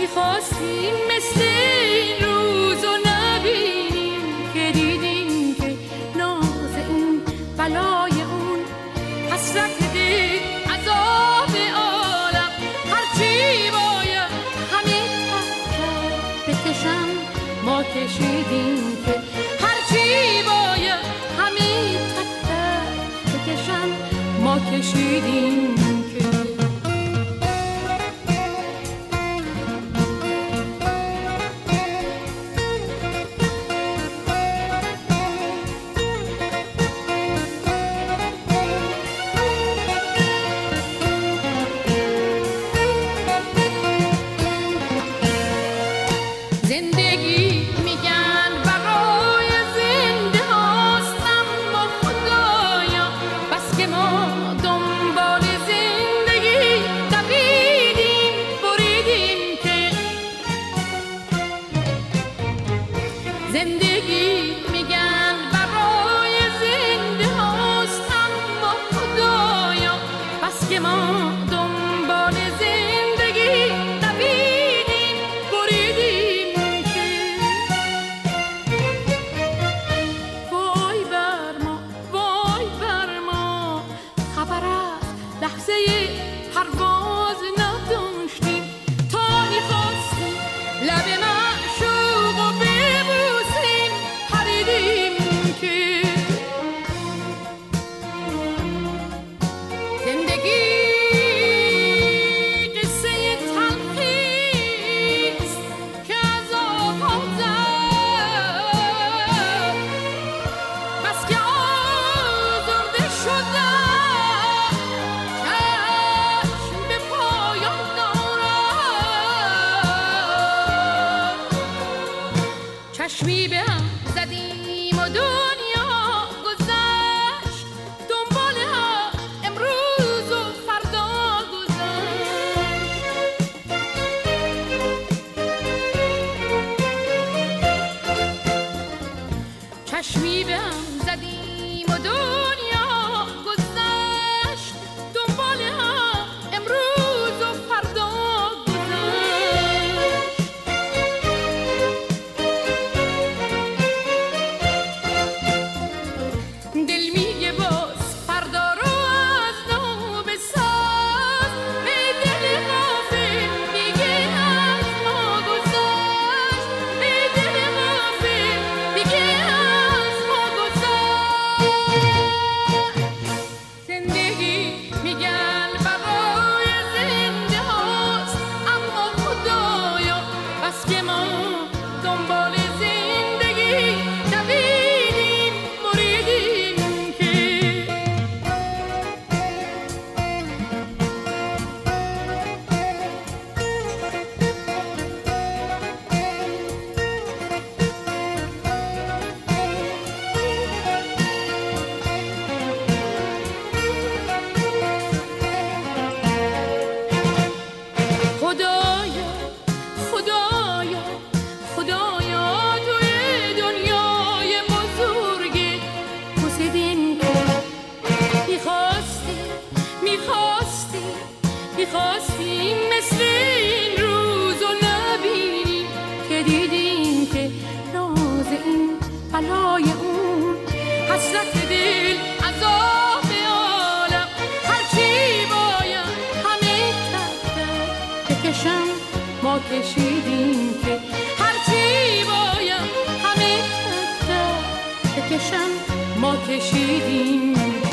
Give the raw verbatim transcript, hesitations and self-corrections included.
میخواستیم مثل این روز و نبینیم که دیدیم که ناز این بلای اون حسرت دل عذاب عالم هرچی باید همه تحت بکشم ما کشیدیم که هرچی باید همه تحت بکشم ما کشیدیم که زندگی میگن برای زنده هاست اما خدایا بس که ما دنبال زندگی دویدیم بریدیم که زندگی میگن برای زنده هاست اما خدایا بس که ما دنبال زندگی دویدیم بریدیم لحظه پرواز نداشتیم تا میخواستیم لب معشوق و ببوسیم پریدیم که زندگی قصه تلخیست که از آغاز بس که آزرده شدم چشمی به هم زدیم و دنیا گذشت دنبال ها امروز و فردا گذشت چشمی به هم زدیم و دنیا گذشت دنبال ها امروز و فردا میخواستیم مثل این روز و نبینیم که دیدیم که ناز این بلای اون حسرت دل عذاب عالم هرچی باید همه تحت بکشم ما کشیدیم که هرچی باید همه تحت بکشم ما کشیدیم